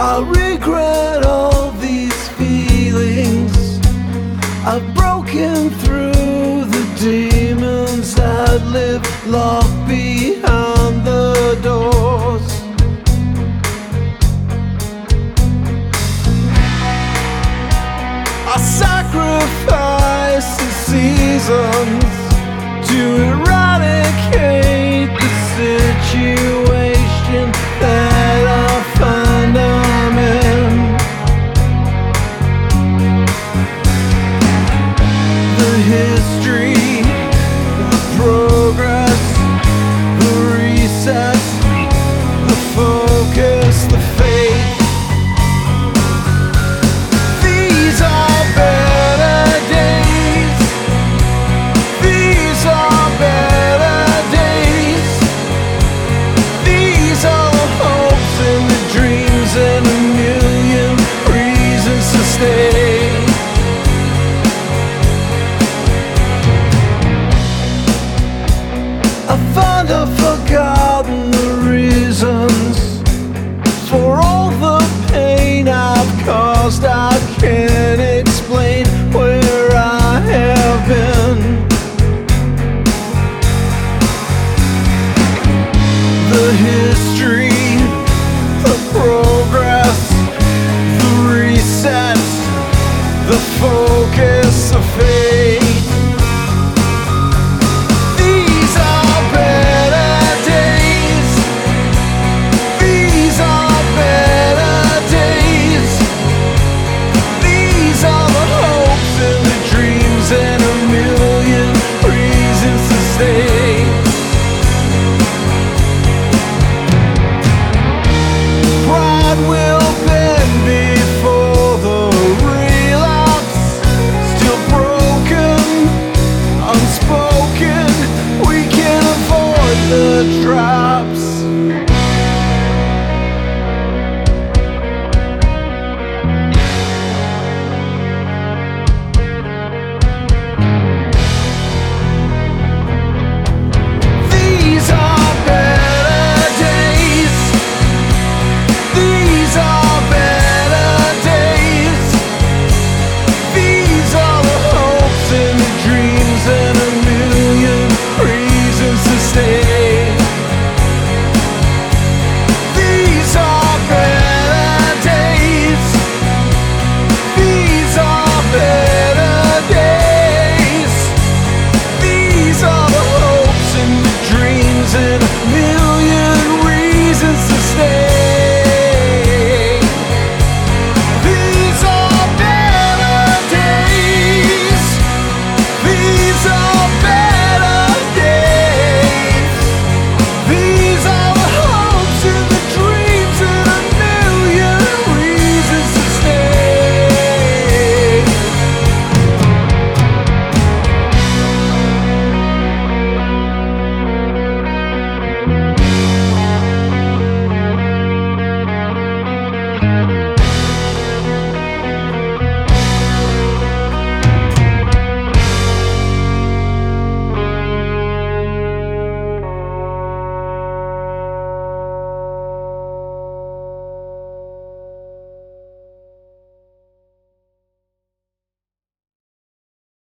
I regret all these feelings. I've broken through the demons that live locked behind the doors. I sacrifice the seasons to eradicate the situation that I find I'm in. The history, the progress, the reset, the focus, the faith. These are better days. These are better days. These are the hopes and the dreams and a million reasons to stay. I find I've forgotten the reasons for all the pain I've caused. I can't explain where I have been. The history, the progress, the reset, the focus, the fate. These are better days. These are better days. These are the hopes and the dreams and a million reasons to stay. Pride will bend before the relapse. Still broken, unspoken. We can avoid the traps.